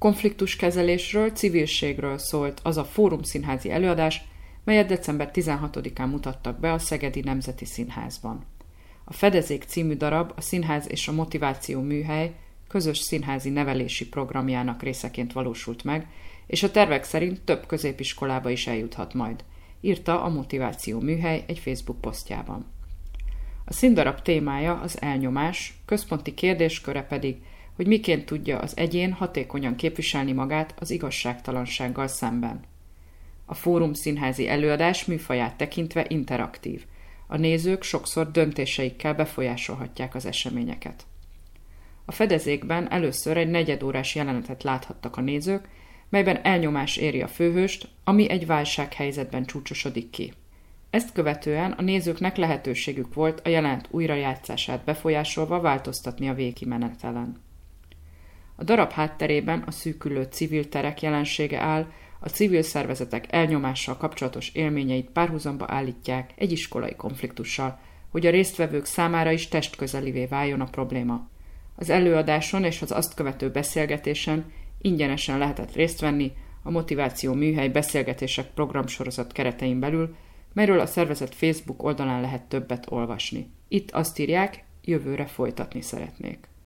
Konfliktuskezelésről, civilségről szólt az a fórumszínházi előadás, melyet december 16-án mutattak be a Szegedi Nemzeti Színházban. A Fedezék című darab a Színház és a Motiváció Műhely közös színházi nevelési programjának részeként valósult meg, és a tervek szerint több középiskolába is eljuthat majd, írta a Motiváció Műhely egy Facebook posztjában. A színdarab témája az elnyomás, központi kérdésköre pedig, hogy miként tudja az egyén hatékonyan képviselni magát az igazságtalansággal szemben. A fórumszínházi előadás műfaját tekintve interaktív. A nézők sokszor döntéseikkel befolyásolhatják az eseményeket. A Fedezékben először egy negyedórás jelenetet láthattak a nézők, melyben elnyomás éri a főhőst, ami egy válsághelyzetben csúcsosodik ki. Ezt követően a nézőknek lehetőségük volt a jelenet újrajátszását befolyásolva változtatni a végkimenetelen. A darab hátterében a szűkülő civil terek jelensége áll, a civil szervezetek elnyomással kapcsolatos élményeit párhuzamba állítják egy iskolai konfliktussal, hogy a résztvevők számára is testközelivé váljon a probléma. Az előadáson és az azt követő beszélgetésen ingyenesen lehetett részt venni a Motiváció Műhely beszélgetések programsorozat keretein belül, melyről a szervezet Facebook oldalán lehet többet olvasni. Itt azt írják, jövőre folytatni szeretnék.